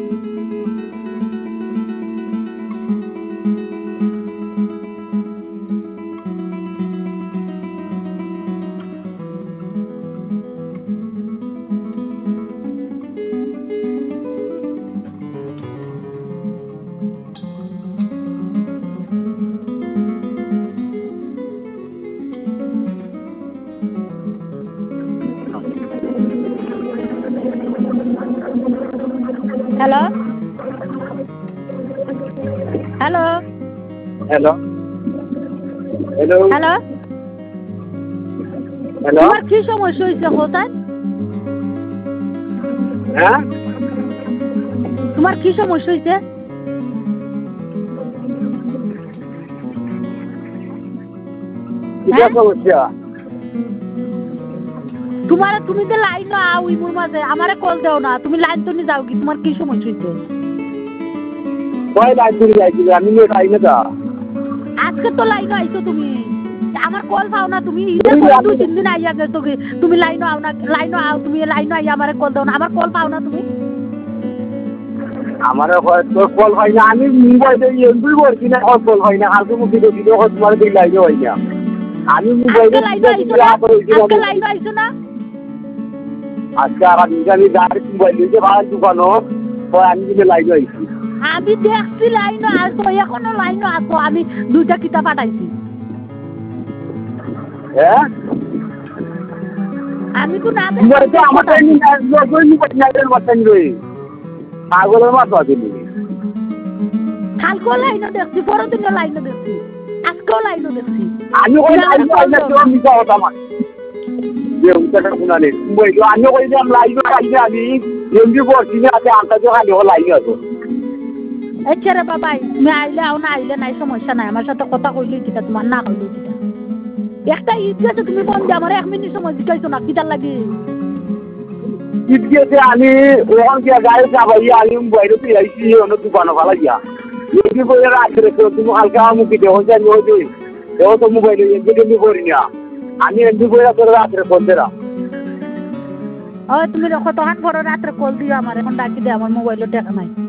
Hello hello hello hello hello hello তোমার কি সমস্যা হয়েছে হোসেন? হ্যাঁ তোমার কি সমস্যা হয়েছে? কিটা সমস্যা? তুমি তো লাইন আও ইমুর মাঝে আমারে কল দাও না, তুমি লাইন তো নিয়ে যাও কি? তোমার কি সমস্যা হয়েছে? কয় লাইন তুমি যাইছিলে আমি নিয়ে যাই না তা আজকে তো লাইন আইছো তুমি, আমার কল পাও না তুমি। ইটা করে 2-3 দিন আইয়া গেছো কি তুমি লাইন আও না, লাইন আও তুমি, লাইন আইয়া আমারে কল দাও না, আমার কল পাও না তুমি। আমার তোর কল হয় না, আমি মোবাইলে এমবি করছি না, কল হয় না, কালকে মুখে দেখি তোমার দিকে লাইনে হয় না, আমি মোবাইলে আজকে লাইন আইছো না? আজকে আর আমি যার মোবাইল নিতে ভাড়া দোকানো আমি কিন্তু লাইনে আইছি। আমি দেখছি লাইন আসো, এখনো লাইন আসো, আমি 2টা কিতাব পাঠাইছি। হ্যাঁ আমি তো না আমার পাগলের মাথা দিলি কালকেও লাইনও দেখছি, পরের দিনও লাইনও দেখছি, আজকেও লাইনও দেখছি। আমি মিশা কথা আমার যে উত্তরটা শোনা নেই আমিও কই যে আমি লাইনে পাইনি, আমি এমনি করছি না আছে আনটা তো খালি লাইনে আছো। আচ্ছা রে বাবাই, তুমি আইলে আও না আইলে নাই, সমস্যা নাই, আমার সাথে কথা কইলেই কিটা, তোমার না কইলেই কিটা। একটা ঈদ গেছে তুমি বন্ধে আমার 1 মিনিট সময় দিতেছো না, কিটার লাগে? ঈদ গেছে আমি ওখান গিয়া গাড়ি চাপাই আমি বাইরে তুই আইসি অন্য দোকানে ভালা গিয়া এমনি করে রাখতে রেখে তুমি হালকা মুখে দেহ জানি হয়েছে দেহ তো মোবাইলে এমনি করি না, আমি এমনি করে তোর রাত্রে ফোন দেরা। ও তুমি কতক্ষণ পরে রাত্রে কল দিও আমার, এখন ডাকি দে, আমার মোবাইলে টাকা নাই।